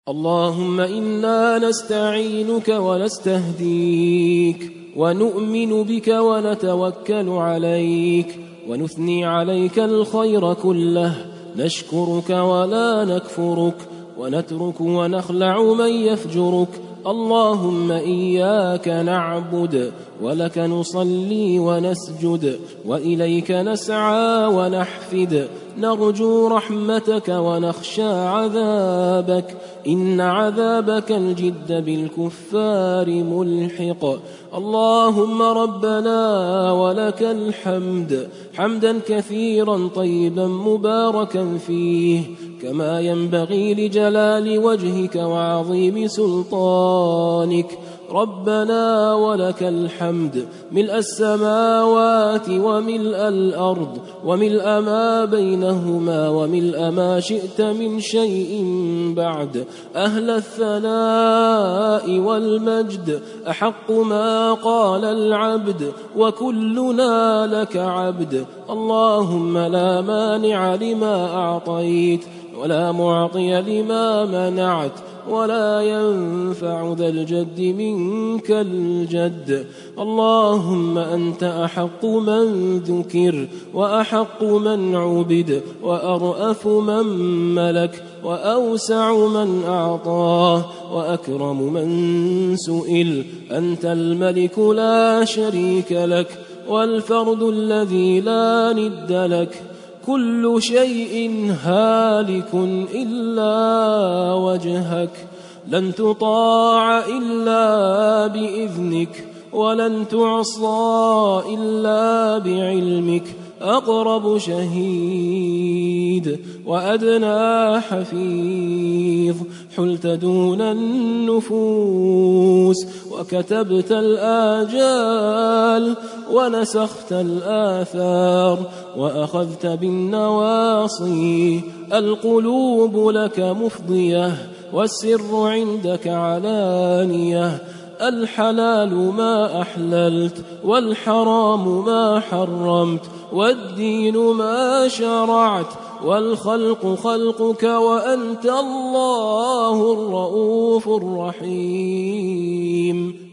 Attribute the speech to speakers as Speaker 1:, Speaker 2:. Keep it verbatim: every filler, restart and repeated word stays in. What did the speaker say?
Speaker 1: اللهم إنا نستعينك ونستهديك ونؤمن بك ونتوكل عليك ونثني عليك الخير كله، نشكرك ولا نكفرك، ونترك ونخلع من يفجرك. اللهم إياك نعبد ولك نصلي ونسجد، وإليك نسعى ونحفد، نرجو رحمتك ونخشى عذابك، إن عذابك الجد بالكفار ملحق. اللهم ربنا ولك الحمد حمدا كثيرا طيبا مباركا فيه، كما ينبغي لجلال وجهك وعظيم سلطانك. ربنا ولك الحمد ملء السماوات وملء الأرض وملء ما بينهما وملء ما شئت من شيء بعد، أهل الثناء والمجد، أحق ما قال العبد وكلنا لك عبد. اللهم لا مانع لما أعطيت ولا معطي لما منعت ولا ينفع ذا الجد منك الجد. اللهم أنت أحق من ذكر وأحق من عبد وأرأف من ملك وأوسع من أعطاه وأكرم من سئل. أنت الملك لا شريك لك والفرد الذي لا ند لك، كل شيء هالك إلا وجهك، لن تطاع إلا بإذنك ولن تعصى إلا بعلمك. أقرب شهيد وأدنى حفيظ، حلت دون النفوس وكتبت الآجال ونسخت الآثار وأخذت بالنواصي. القلوب لك مفضية والسر عندك علانية، الحلال ما أحللت والحرام ما حرمت، والدين ما شرعت، والخلق خلقك، وأنت الله الرؤوف الرحيم.